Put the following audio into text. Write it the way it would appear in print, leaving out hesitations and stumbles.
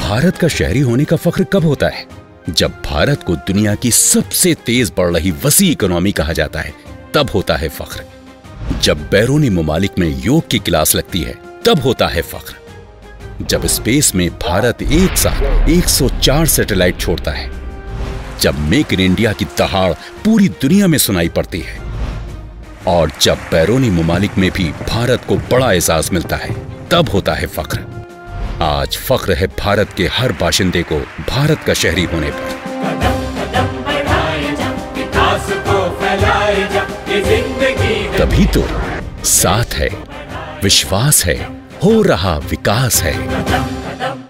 भारत का शहरी होने का फख्र कब होता है? जब भारत को दुनिया की सबसे तेज बढ़ रही वसी इकोनॉमी कहा जाता है, तब होता है फख्र। जब बैरूनी ममालिक में योग की क्लास लगती है, तब होता है फख्र। जब स्पेस में भारत एक साथ 104 सैटेलाइट छोड़ता है, जब मेक इन इंडिया की दहाड़ पूरी दुनिया में सुनाई पड़ती है, और जब बैरूनी ममालिक में भी भारत को बड़ा एजाज मिलता है, तब होता है फख्र। आज फख्र है भारत के हर बाशिंदे को भारत का शहरी होने पर। तभी तो साथ है, विश्वास है, हो रहा विकास है।